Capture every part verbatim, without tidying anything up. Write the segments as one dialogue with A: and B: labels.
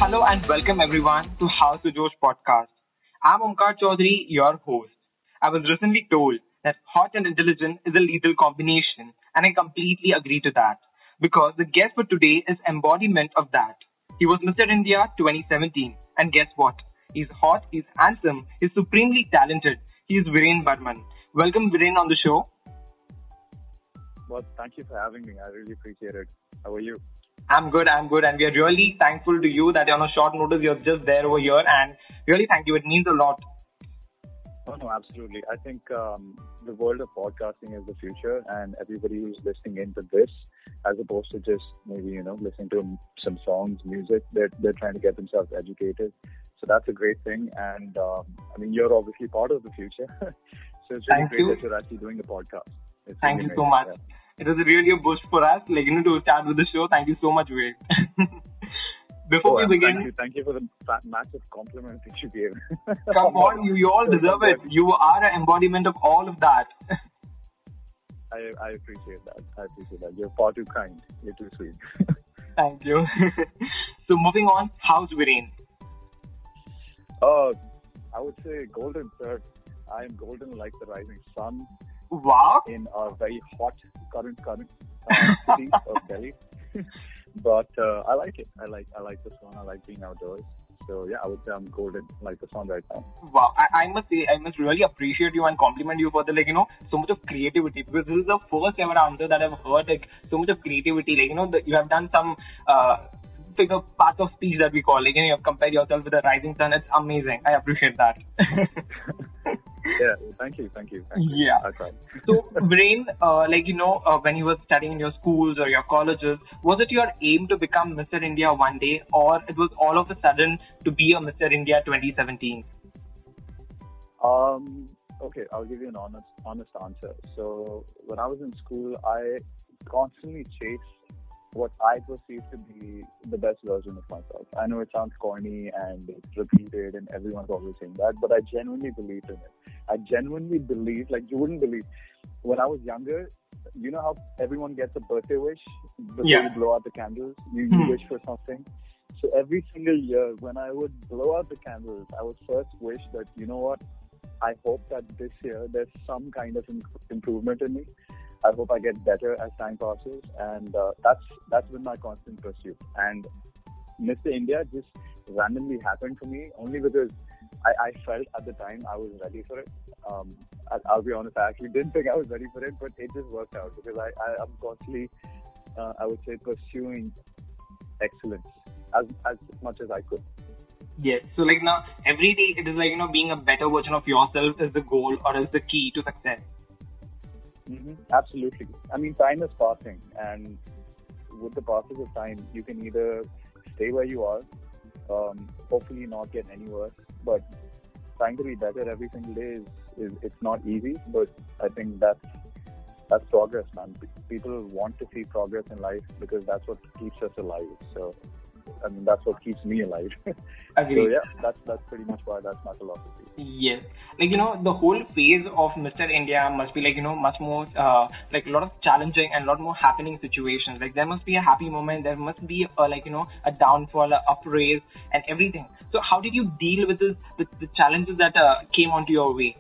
A: Hello and welcome everyone to House to Josh podcast. I'm Omkar Chaudhary, your host. I was recently told that hot and intelligent is a lethal combination, and I completely agree to that because the guest for today is embodiment of that. He was Mister India twenty seventeen, and guess what? He's hot, he's handsome, he's supremely talented. He is Viren Burman. Welcome Viren on the show.
B: Well, thank you for having me. I really appreciate it. How are you?
A: I'm good, I'm good, and we are really thankful to you that on a short notice you're just there over here, and really thank you. It means a lot.
B: Oh, no, absolutely. I think um, the world of podcasting is the future, and everybody who's listening into this, as opposed to just maybe, you know, listening to m- some songs, music, they're, they're trying to get themselves educated. So that's a great thing. And um, I mean, you're obviously part of the future. So it's really
A: Thank
B: great
A: you.
B: that you're actually doing the podcast. It's
A: Thank
B: really
A: you so
B: amazing.
A: much.
B: Yeah.
A: It was really a boost for us, like, you know, to start with the show. Thank you so much, Viren. Before
B: Oh,
A: we
B: and
A: begin,
B: thank you. Thank you for the fa- massive compliment that you gave.
A: come on, you, you all deserve it. You are an embodiment of all of that.
B: I, I appreciate that. I appreciate that. You're far too kind. You're too sweet.
A: Thank you. So moving on, how's Viren?
B: Uh, I would say golden, sir. I am golden like the rising sun
A: Wow.
B: in our very hot current current uh, city of Delhi. But uh, I like it. I like I like the sun. I like being outdoors. So yeah, I would say I'm golden like the sun right now.
A: Wow, I, I must say, I must really appreciate you and compliment you for the, like, you know, so much of creativity, because this is the first ever answer that I've heard, like, so much of creativity, like, you know, the, you have done some, uh, figure part of speech that we call, like, you know, you have compared yourself with the rising sun. It's amazing. I appreciate that.
B: Yeah, thank you, thank you, thank you.
A: Yeah.
B: I tried.
A: So, Brain, uh, like, you know, uh, when you were studying in your schools or your colleges, was it your aim to become Mister India one day, or it was all of a sudden to be a Mister India twenty seventeen?
B: Um, okay, I'll give you an honest honest answer. So when I was in school, I constantly chased what I perceive to be the best version of myself. I know it sounds corny and it's repeated and everyone's always saying that, but I genuinely believed in it. I genuinely believe, like you wouldn't believe, when I was younger, you know how everyone gets a birthday wish before
A: Yeah.
B: you blow out the candles? You,
A: Hmm.
B: you wish for something. So every single year when I would blow out the candles, I would first wish that, you know what, I hope that this year there's some kind of im- improvement in me. I hope I get better as time passes, and uh, that's that's been my constant pursuit. And Mister India just randomly happened for me only because I, I felt at the time I was ready for it. Um, I, I'll be honest, I actually didn't think I was ready for it, but it just worked out because I, I am constantly, uh, I would say, pursuing excellence as as much as I could.
A: Yes. So, like, now, every day it is like, you know, being a better version of yourself is the goal or is the key to success.
B: hmm Absolutely. I mean, time is passing, and with the passage of time, you can either stay where you are, um, hopefully not get any worse, but trying to be better every single day is, is it's not easy, but I think that's that's progress, man. P- People want to see progress in life because that's what keeps us alive. So, I mean, that's what keeps me alive. So
A: Agreed.
B: yeah, that's that's pretty much why that's my philosophy.
A: Yes. Like, you know, the whole phase of Mister India must be, like, you know, much more, uh, like, a lot of challenging and a lot more happening situations. Like, there must be a happy moment, there must be, uh, like, you know, a downfall, a upraise, and everything. So, how did you deal with this, with the challenges that uh, came onto your way?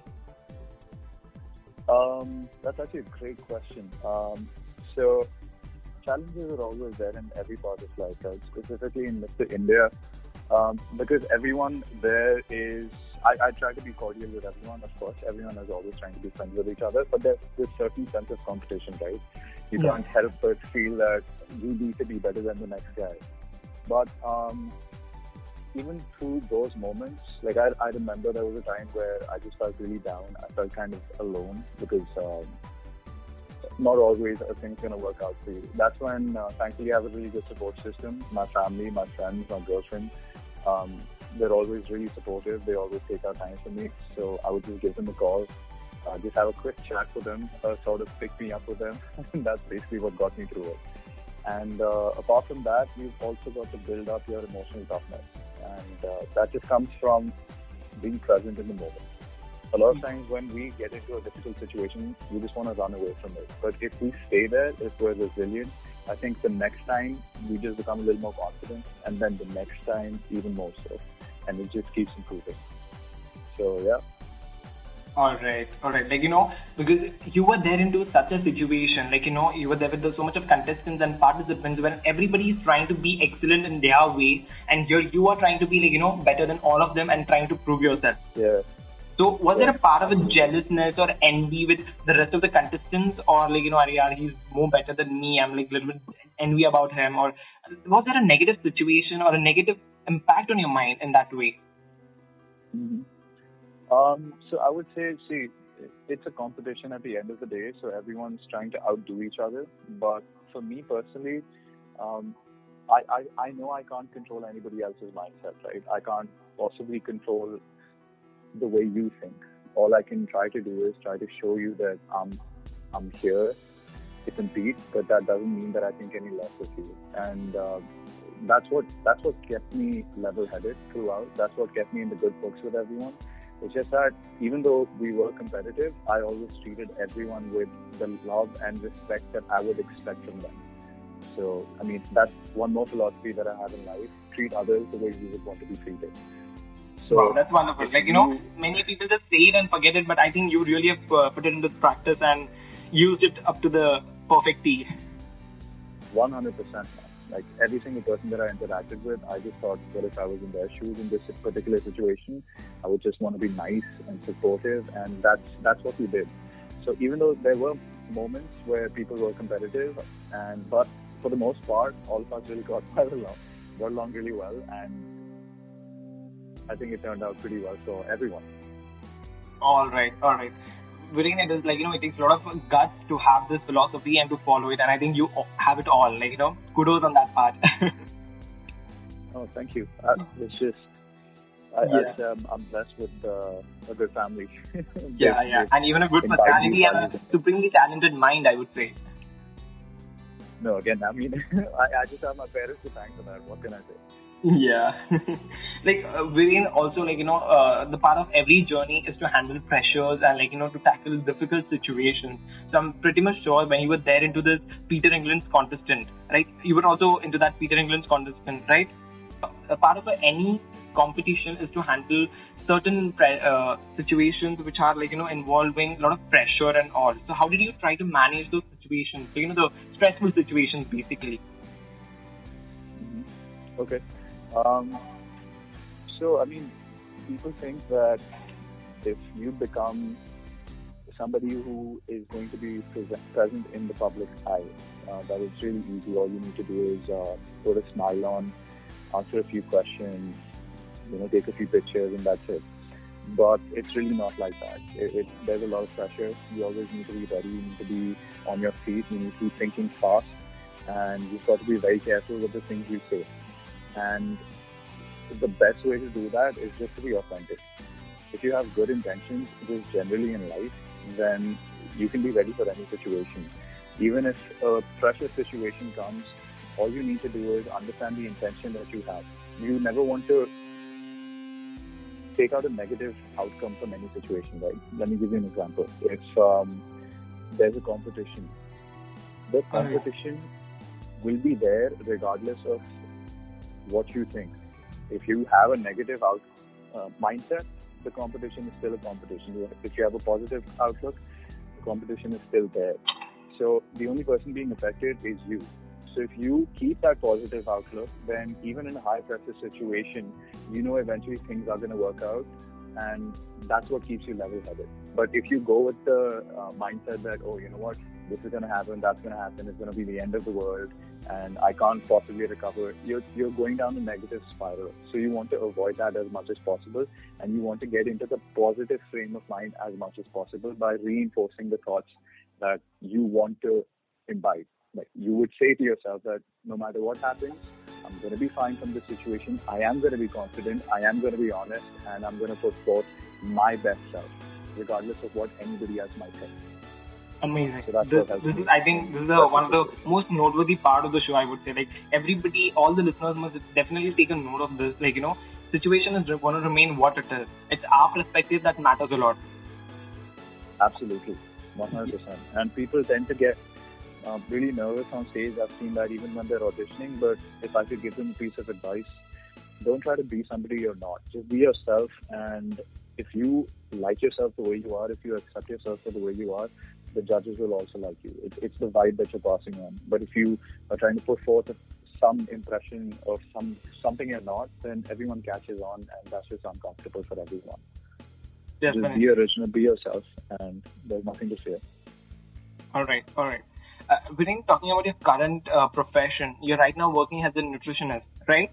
B: Um, that's actually a great question. Um, so challenges are always there in every part of life, right? Specifically in Mister India, um, because everyone there is. I, I try to be cordial with everyone, of course. Everyone is always trying to be friends with each other, but there's this certain sense of competition, right? You
A: Yeah.
B: can't help but feel that you need to be better than the next guy. But um, even through those moments, like I, I remember there was a time where I just felt really down. I felt kind of alone because um, not always are things going to work out for you. That's when, uh, thankfully, I have a really good support system. My family, my friends, my girlfriend, um, they're always really supportive. They always take our time for me. So I would just give them a call, uh, just have a quick chat with them, uh, sort of pick me up with them. And that's basically what got me through it. And uh, apart from that, you've also got to build up your emotional toughness. And uh, that just comes from being present in the moment. A lot of times when we get into a difficult situation, we just want to run away from it. But if we stay there, if we're resilient, I think the next time we just become a little more confident, and then the next time even more so, and it just keeps improving. So yeah.
A: All right, all right. Like, you know, because you were there into such a situation, like, you know, you were there with so much of contestants and participants when everybody is trying to be excellent in their way, and here you are trying to be, like, you know, better than all of them and trying to prove yourself.
B: Yeah.
A: So was
B: Yeah.
A: there a part of a jealousness or envy with the rest of the contestants, or like, you know, Arya, he's more better than me, I'm like a little bit envy about him, or was there a negative situation or a negative impact on your mind in that way?
B: Mm-hmm. Um, so I would say, see, it's a competition at the end of the day, so everyone's trying to outdo each other. But for me personally, um, I, I, I know I can't control anybody else's mindset, right? I can't possibly control the way you think. All I can try to do is try to show you that I'm, I'm here to compete, but that doesn't mean that I think any less of you. And uh, that's what that's what kept me level-headed throughout. That's what kept me in the good books with everyone. It's just that even though we were competitive, I always treated everyone with the love and respect that I would expect from them. So, I mean, that's one more philosophy that I have in life. Treat others the way you would want to be treated. So,
A: wow, that's wonderful. Like, you know, many people just say it and forget it, but I think you really have uh, put it into practice and used it up to the perfect T.
B: one hundred percent. Like, every single person that I interacted with, I just thought, well, if I was in their shoes in this particular situation, I would just want to be nice and supportive, and that's that's what we did. So even though there were moments where people were competitive, and but for the most part, all of us really got quite along, got along really well, and I think it turned out pretty well for everyone.
A: All right, all right. Viren, it is like, you know, it takes a lot of guts to have this philosophy and to follow it, and I think you have it all. Like, you know, kudos on that part.
B: Oh, thank you. Uh, it's just, I,
A: yeah.
B: I, um, I'm blessed with uh, a good family.
A: yeah, yeah, and even a good personality and a supremely talented mind, I would say.
B: No, again, I mean, I, I just have my parents to thank for that. What can I say?
A: Yeah. like, uh, Viren, also, like, you know, uh, the part of every journey is to handle pressures and, like, you know, to tackle difficult situations. So I'm pretty much sure when you were there into this Peter England's contestant, right? You were also into that Peter England's contestant, right? A part of any competition is to handle certain pre- uh, situations which are, like, you know, involving a lot of pressure and all. So how did you try to manage those situations? So, you know, the stressful situations, basically.
B: Mm-hmm. Okay. Um, so, I mean, people think that if you become somebody who is going to be present in the public eye, uh, that it's really easy. All you need to do is uh, put a smile on, answer a few questions, you know, take a few pictures, and that's it. But it's really not like that. It, it, there's a lot of pressure. You always need to be ready. You need to be on your feet. You need to be thinking fast, and you've got to be very careful with the things you say. And the best way to do that is just to be authentic. If you have good intentions, just generally in life, then you can be ready for any situation. Even if a pressure situation comes, all you need to do is understand the intention that you have. You never want to take out a negative outcome from any situation, right? Let me give you an example. If um, there's a competition, the competition will be there regardless of what you think. If you have a negative out, uh, mindset, the competition is still a competition. If you have a positive outlook, the competition is still there. So the only person being affected is you. So if you keep that positive outlook, then even in a high pressure situation, you know eventually things are going to work out, and that's what keeps you level-headed. But if you go with the uh, mindset that, oh, you know what, this is going to happen, that's going to happen, it's going to be the end of the world, and I can't possibly recover, you're, you're going down a negative spiral. So you want to avoid that as much as possible, and you want to get into the positive frame of mind as much as possible by reinforcing the thoughts that you want to imbibe. Like, you would say to yourself that no matter what happens, I'm going to be fine from this situation. I am going to be confident. I am going to be honest, and I'm going to put forth my best self, regardless of what anybody else might think.
A: Amazing. So this, this is, I think, this is a, one of the most noteworthy part of the show. I would say, like, everybody, all the listeners must definitely take a note of this. Like, you know, situation is going to remain what it is. It's our perspective that matters a lot.
B: Absolutely, one hundred percent. And people tend to get uh, really nervous on stage. I've seen that even when they're auditioning. But if I could give them a piece of advice, don't try to be somebody you're not. Just be yourself. And if you like yourself the way you are, if you accept yourself for the way you are, the judges will also like you. It's, it's the vibe that you're passing on. But if you are trying to put forth some impression of some something you're not, then everyone catches on, and that's just uncomfortable for everyone.
A: Definitely.
B: Just be original, be yourself, and there's nothing to fear.
A: All right, all right. Uh, Viren, talking about your current uh, profession, you're right now working as a nutritionist, right?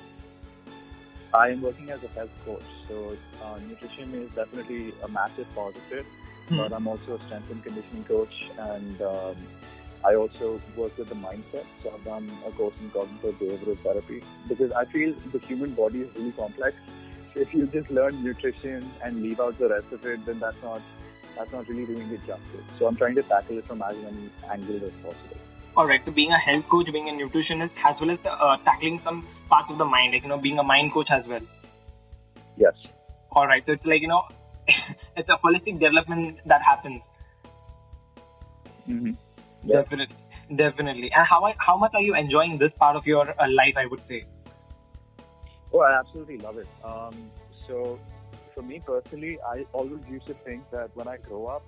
B: I am working as a health coach, so uh, nutrition is definitely a massive positive, hmm. but I'm also a strength and conditioning coach, and um, I also work with the mindset. So I've done a course in cognitive behavioral therapy because I feel the human body is really complex. So if you just learn nutrition and leave out the rest of it, then that's not that's not really doing it justice. So I'm trying to tackle it from as many angles as possible.
A: All right. So being a health coach, being a nutritionist, as well as uh, tackling some parts of the mind, like, you know, being a mind coach as well.
B: Yes.
A: All right. So it's like, you know, it's a holistic development that happens.
B: Mm-hmm. Yeah.
A: Definitely. Definitely. And how how much are you enjoying this part of your uh, life, I would say?
B: Oh, I absolutely love it. Um, so for me personally, I always used to think that when I grow up,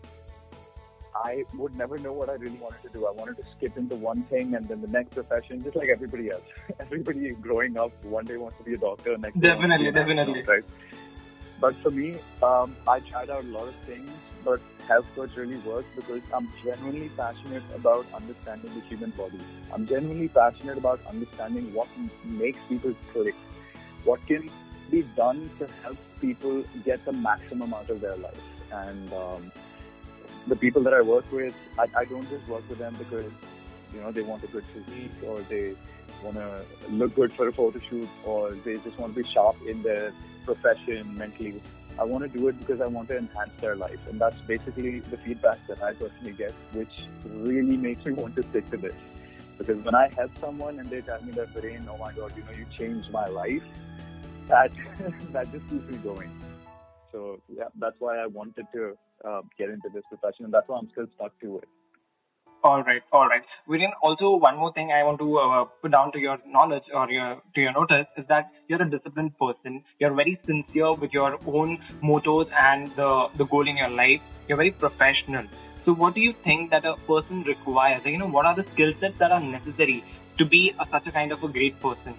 B: I would never know what I really wanted to do. I wanted to skip into one thing and then the next profession, just like everybody else. Everybody growing up one day wants to be a doctor, next day
A: definitely, definitely,
B: right? But for me, um, I tried out a lot of things, but health coach really worked because I'm genuinely passionate about understanding the human body. I'm genuinely passionate about understanding what makes people click, what can be done to help people get the maximum out of their life. And um, the people that I work with, I, I don't just work with them because, you know, they want a good physique or they want to look good for a photo shoot or they just want to be sharp in their profession mentally. I want to do it because I want to enhance their life. And that's basically the feedback that I personally get, which really makes me want to stick to this. Because when I help someone and they tell me that, Viren, oh my God, you know, you changed my life, that that just keeps me going. So yeah, that's why I wanted to uh, get into this profession, and that's why I'm still stuck to it.
A: All right, all right. Viren, also one more thing I want to uh, put down to your knowledge or your to your notice is that you're a disciplined person. You're very sincere with your own mottos and the the goal in your life. You're very professional. So what do you think that a person requires? Like, you know, what are the skill sets that are necessary to be a, such a kind of a great person?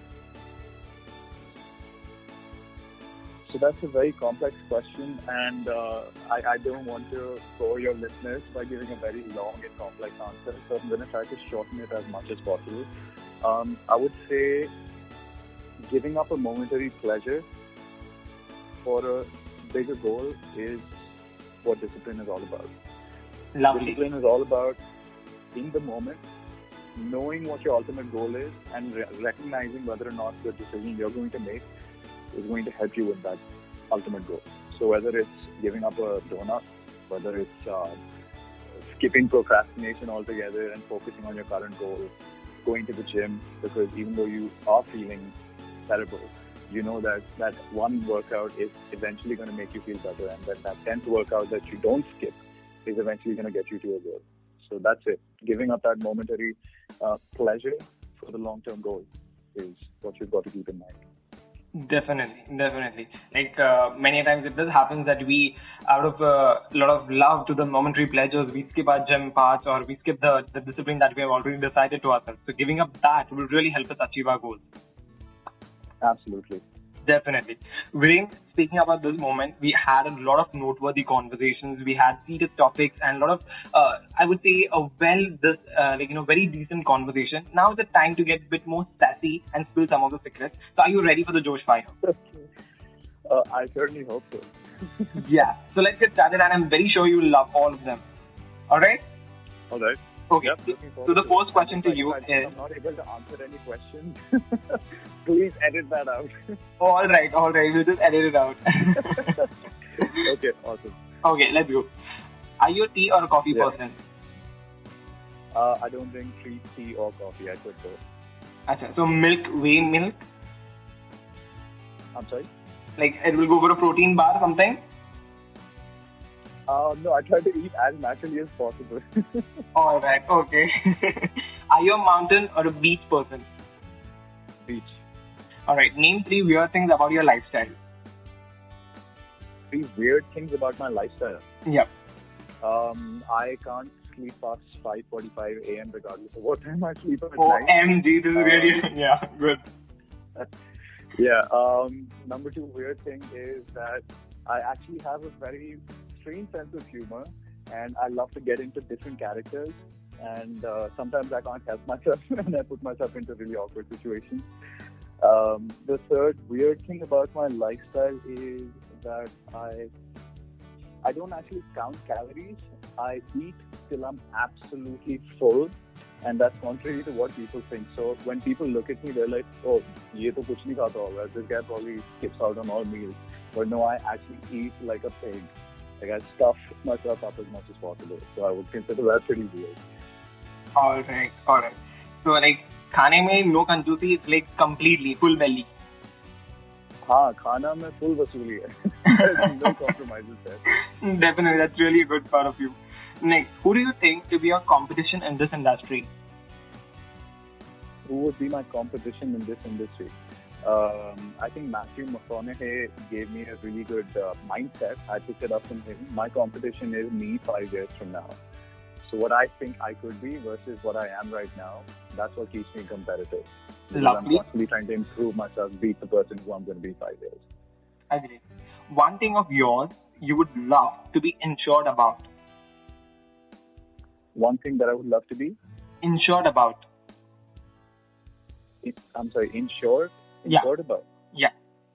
B: So that's a very complex question, and uh, I, I don't want to bore your listeners by giving a very long and complex answer, so I'm going to try to shorten it as much as possible. Um, I would say giving up a momentary pleasure for a bigger goal is what discipline is all about.
A: Lovely.
B: Discipline is all about, in the moment, knowing what your ultimate goal is and re- recognizing whether or not the decision you're going to make is going to help you with that ultimate goal. So whether it's giving up a donut, whether it's uh, skipping procrastination altogether and focusing on your current goal, going to the gym, because even though you are feeling terrible, you know that that one workout is eventually going to make you feel better, and that that tenth workout that you don't skip is eventually going to get you to your goal. So that's it. Giving up that momentary uh, pleasure for the long-term goal is what you've got to keep in mind.
A: Definitely, definitely. Like uh, many times it does happen that we, out of a lot of love to the momentary pleasures, we skip our gym parts or we skip the, the discipline that we have already decided to ourselves. So giving up that will really help us achieve our goals.
B: Absolutely.
A: Definitely. Viren, speaking about this moment, we had a lot of noteworthy conversations. We had serious topics and a lot of, uh, I would say, a well, this, uh, like, you know, very decent conversation. Now is the time to get a bit more sassy and spill some of the secrets. So are you ready for the Josh Fire?
B: uh, I certainly hope so.
A: Yeah. So let's get started, and I'm very sure you will love all of them. All right?
B: All right.
A: Okay.
B: Yep,
A: so the first question to you
B: I,
A: is...
B: I'm not able to answer any questions. Please edit that out.
A: all right, all right. We'll just edit it out.
B: Okay, awesome.
A: Okay, let's go. Are you a tea or a coffee
B: yeah.
A: person?
B: Uh, I don't drink tea, tea or coffee. I prefer.
A: Achha, so milk, whey milk?
B: I'm sorry?
A: Like it will go for a protein bar sometime?
B: Uh, no, I try to eat as naturally as possible.
A: All right, okay. Are you a mountain or a beach person?
B: Beach.
A: All right, name three weird things about your lifestyle.
B: Three weird things about my lifestyle.
A: Yep.
B: Um, I can't sleep past five forty-five a.m. regardless of what time I sleep at
A: O
B: night.
A: M G, this is really, yeah, good.
B: Yeah. Um, number two weird thing is that I actually have a very strange sense of humor, and I love to get into different characters. And uh, sometimes I can't help myself, and I put myself into really awkward situations. Um, the third weird thing about my lifestyle is that I I don't actually count calories. I eat till I'm absolutely full, and that's contrary to what people think. So when people look at me, they're like, "Oh, ye to kuch nahi khata hoga. This guy probably skips out on all meals." But no, I actually eat like a pig. Like I stuff myself up as much as possible. So I would consider that pretty weird.
A: All right, all right. So like, खाने में no कंजूसी, it's like completely full belly.
B: हाँ, खाना में full वसूली है. No compromises there.
A: Definitely, that's really a good part of you. Next, who do you think to be your competition in this industry?
B: Who would be my competition in this industry? Um, I think Matthew McConaughey gave me a really good uh, mindset. I picked it up from him. My competition is me five years from now. So what I think I could be versus what I am right now, that's what keeps me competitive. Because
A: Lovely.
B: I'm constantly trying to improve myself, beat the person who I'm going to be five years.
A: Agree. One thing of yours you would love to be insured about.
B: One thing that I would love to be?
A: Insured about.
B: It, I'm sorry, insured?
A: Yeah.
B: Insured about?
A: Yeah.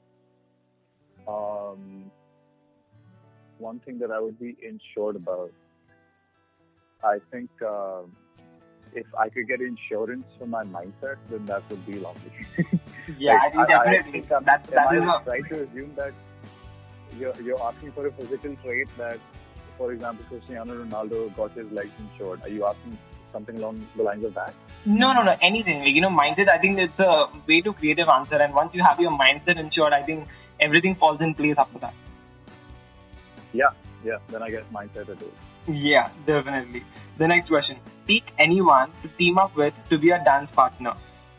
B: Um, one thing that I would be insured about. I think uh, if I could get insurance for my mindset, then that would be lovely.
A: Yeah,
B: Like,
A: I think definitely.
B: I think I'm,
A: that, that
B: am
A: is
B: I
A: a,
B: right to assume that you're, you're asking for a physical trait that, for example, Cristiano Ronaldo got his legs insured. Are you asking something along the lines of that?
A: no, no, no, anything. Like, you know, mindset, I think it's a way to creative answer. And once you have your mindset insured, I think everything falls in place after that.
B: Yeah, yeah. Then I guess mindset it is.
A: Yeah, definitely. The next question. Pick anyone to team up with to be a dance partner.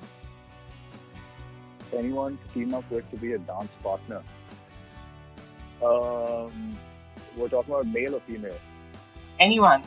B: Anyone to team up with to be a dance partner? Um, we're talking about male or female?
A: Anyone.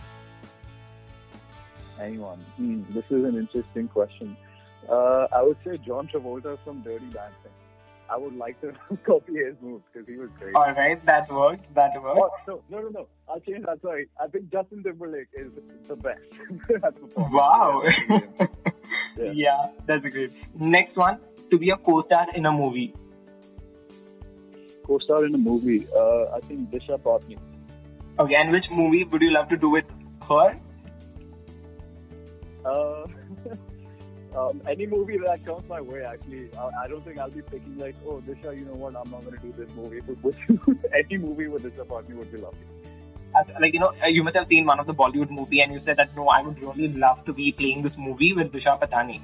B: Anyone. Hmm, this is an interesting question. Uh, I would say John Travolta from Dirty Dancing. I would like to copy his moves because he was great.
A: All right, that worked. That worked.
B: Oh, no, no, no, no. I'll change that. Sorry. I think Justin Timberlake is the best. That's performance.
A: Wow.
B: Yeah.
A: Yeah, that's great. Next one, to be a co-star in a movie.
B: Co-star in a movie. Uh, I think Disha Patni.
A: Okay, and which movie would you love to do with her?
B: Uh, um, any movie that comes my way, actually. I, I don't think I'll be picking like, oh, Disha, you know what? I'm not going to do this movie. But any movie with Disha Patni would be lovely.
A: As, like, you know, you must have seen one of the Bollywood movie and you said that, no, I would really love to be playing this movie with Disha Patani.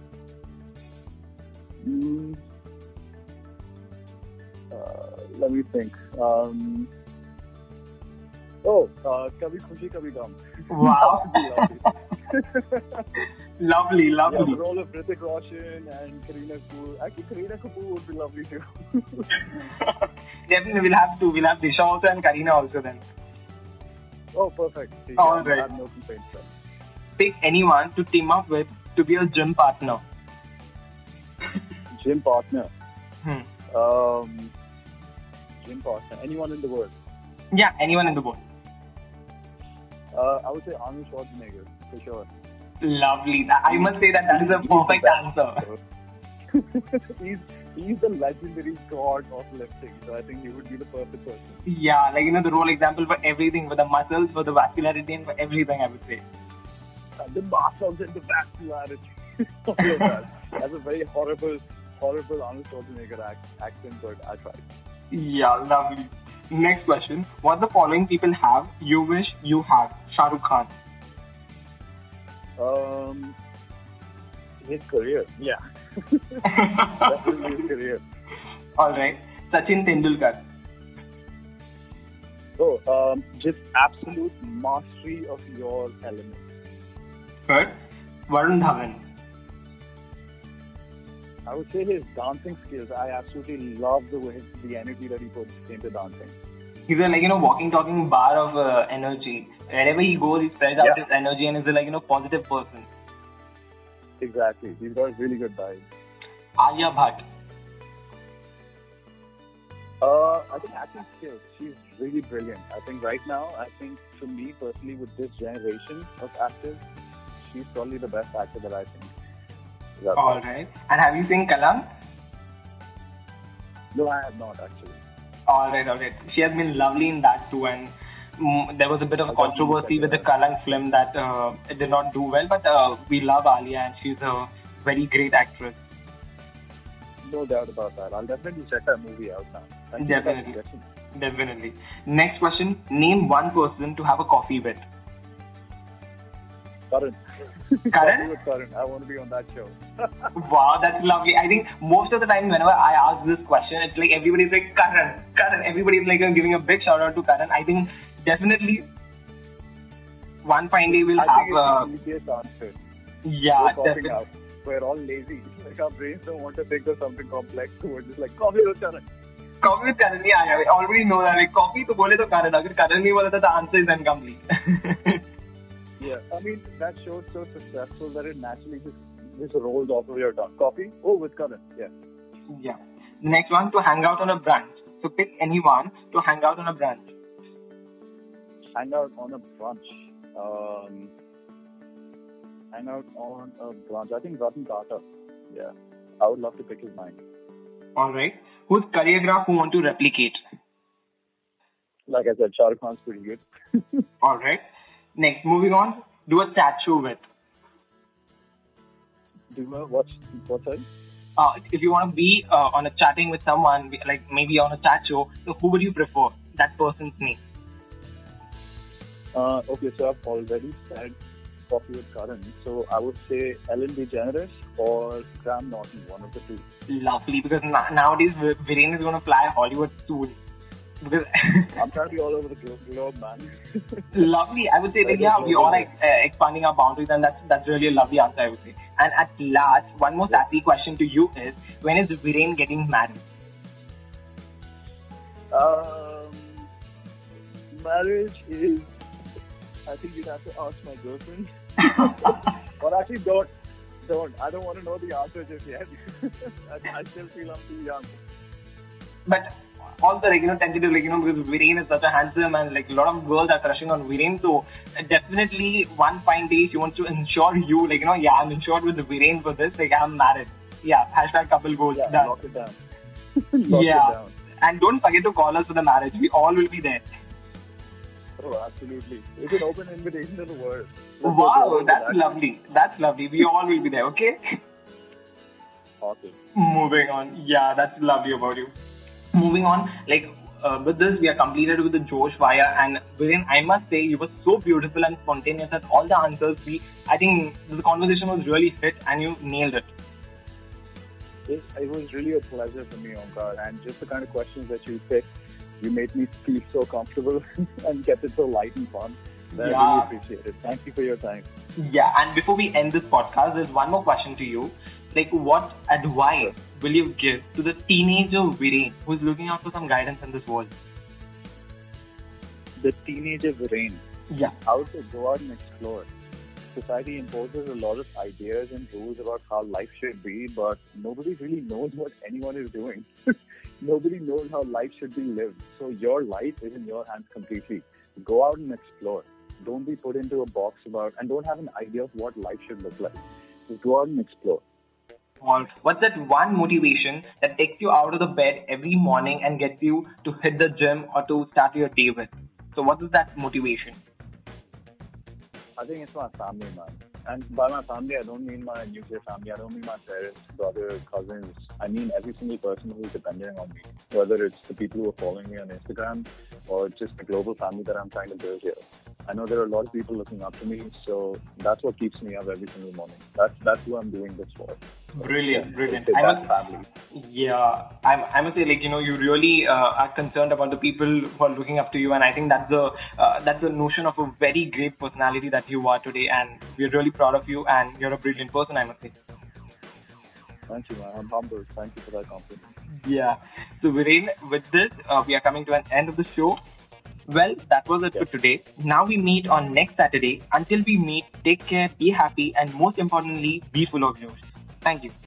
B: Mm. Uh, let me think. Um, oh, uh, Kabhi Khushi Kabhi Gum.
A: Wow. Lovely,
B: Yeah,
A: lovely.
B: the role of Hrithik Roshan and Kareena Kapoor. Actually, Kareena Kapoor would be lovely too.
A: Definitely, we'll have to. We'll have Disha also and Kareena also then.
B: Oh, perfect. See,
A: All
B: I
A: right.
B: have no complaints. Sir.
A: Pick anyone to team up with to be a gym partner.
B: Gym partner.
A: Hmm.
B: Um, gym partner. Anyone in the world.
A: Yeah, anyone in the world.
B: Uh, I would say Arnold Schwarzenegger, for sure.
A: Lovely. I must say that that is a
B: He's
A: perfect
B: the best.
A: answer.
B: he's, he's the legendary god of lifting, so I think he would be the perfect person.
A: Yeah, like, you know, the role example for everything, for the muscles, for the vascularity, and for everything, I would say.
B: Uh, the muscles and the vascularity. All of that. That's a very horrible, horrible Arnold Schwarzenegger act, accent, but I tried.
A: Yeah, lovely. Next question. What the following people have you wish you had? Shah Rukh Khan.
B: Um, his career, yeah. Definitely his career.
A: Alright. Sachin Tendulkar.
B: So, um, just absolute mastery of your element.
A: Good. Varun Dhawan.
B: I would say his dancing skills. I absolutely love the way, the energy that he puts into dancing.
A: He's a like you know walking, talking bar of uh, energy. Wherever he goes, he spreads out
B: Yeah.
A: his energy and is a like you know positive person.
B: Exactly. He's got really good vibes.
A: Alia Bhatt.
B: Uh, I think acting skills. She's really brilliant. I think right now, I think for me personally, with this generation of actors, she's probably the best actor that I think. That's
A: All right. And have you seen Kalam?
B: No, I have not actually.
A: All right, all right. She has been lovely in that too, and mm, there was a bit of
B: I thought you
A: controversy
B: said
A: with the
B: that.
A: Kalang film that uh, it did not do well. But uh, we love Alia, and she's a very great actress.
B: No doubt about that. I'll definitely check that movie out now. Thank you for that
A: Definitely.
B: suggestion.
A: Definitely. Next question: name one person to have a coffee with.
B: Karan.
A: Karan?
B: With Karan. I want to be on that show.
A: Wow, that's lovely. I think most of the time whenever I ask this question, it's like everybody's like Karan, Karan. Everybody's like uh, giving a big shout out to Karan. I think definitely one fine day we'll
B: I
A: have.
B: think
A: Uh,
B: it's the easiest answer.
A: yeah,
B: We're sorting
A: definitely.
B: out. We're all lazy. Like our brains don't want to think of something complex. So we're just like, coffee with Karan.
A: Coffee with Karan, yeah, yeah. We already know that. Like coffee, to bole to Karan. Agar Karan nahi bola, the answer is incomplete.
B: Yeah, I mean, that show's so successful that it naturally just, just rolls off of your tongue. Coffee? Oh, with Karan. Yeah.
A: Yeah. The next one, to hang out on a brunch. So pick anyone to hang out on a brunch.
B: Hang out on a brunch. Um, hang out on a brunch. I think Ratan Tata. Yeah. I would love to pick his mind.
A: All right. Whose choreograph who want to replicate?
B: Like I said, Shah Rukh Khan's pretty good.
A: All right. Next, moving on. Do a chat show with.
B: Do you know what's, what's that?
A: Uh, if you want to be uh, on a chatting with someone, like maybe on a chat show, so who would you prefer? That person's name.
B: Uh, okay, so I've already said coffee with Karan. So I would say Ellen DeGeneres or Graham Norton, one of the two.
A: Lovely, because na- nowadays Vi- Viren is going to fly Hollywood soon. Because
B: I'm trying to be all over the glo- globe, man.
A: lovely, I would say that yeah, we all like uh, expanding our boundaries, and that's that's really a lovely answer, I would say. And at last, one more sassy question to you is: when is Viren getting married?
B: Um, marriage is. I think you'd have to ask my girlfriend. But actually, don't, don't. I don't want to know the answer just yet. I, I still feel I'm too young.
A: But also, like, you know, tentative, like, you know, because Viren is such a handsome and, like, a lot of girls are crushing on Viren. So, uh, definitely, one fine day, she wants to ensure you, like, you know, yeah, I'm insured with the Viren for this. Like, I'm married. Yeah, hashtag couple goals.
B: Yeah,
A: Done.
B: lock it down. Lock
A: Yeah.
B: it down.
A: And don't forget to call us for the marriage. We all will be there.
B: Oh, absolutely. It's an open invitation to the world. Let's go
A: Wow,
B: forward with
A: that's
B: that.
A: lovely. That's lovely. We all will be there, okay?
B: Awesome.
A: Moving on. Yeah, that's lovely about you. Moving on, like, uh, with this, we are completed with the Josh Vaya. And Viren, I must say, you were so beautiful and spontaneous that all the answers we, I think the conversation was really fit and you nailed it.
B: It, it was really a pleasure for me, Omkar. And just the kind of questions that you picked, you made me feel so comfortable and kept it so light and fun. I
A: Yeah.
B: really appreciate it. Thank you for your time.
A: Yeah, and before we end this podcast, there's one more question to you. Like, what advice will you give to the teenager Viren who's looking out for some guidance in this world?
B: The teenager Viren.
A: Yeah.
B: I would say go out and explore. Society imposes a lot of ideas and rules about how life should be, but nobody really knows what anyone is doing. Nobody knows how life should be lived. So your life is in your hands completely. Go out and explore. Don't be put into a box about, and don't have an idea of what life should look like. Just go out and explore.
A: Or what's that one motivation that takes you out of the bed every morning and gets you to hit the gym or to start your day with? So what is that motivation?
B: I think it's my family, man. And by my family, I don't mean my nuclear family. I don't mean my parents, brothers, cousins. I mean every single person who's dependent on me. Whether it's the people who are following me on Instagram or just the global family that I'm trying to build here. I know there are a lot of people looking up to me, so that's what keeps me up every single morning. That's that's who I'm doing this for.
A: Brilliant,
B: Yeah,
A: brilliant.
B: it's
A: I
B: that
A: must,
B: family.
A: yeah, I, I must say, like, you know, you really uh, are concerned about the people who are looking up to you, and I think that's the uh, that's the notion of a very great personality that you are today, and we're really proud of you, and you're a brilliant person, I must say.
B: Thank you, man. I'm humbled. Thank you for that compliment.
A: Yeah. So, Viren, with this, uh, we are coming to an end of the show. Well, that was it
B: Yes.
A: for today. Now we meet on next Saturday. Until we meet, take care, be happy, and most importantly, be full of yours. Thank you.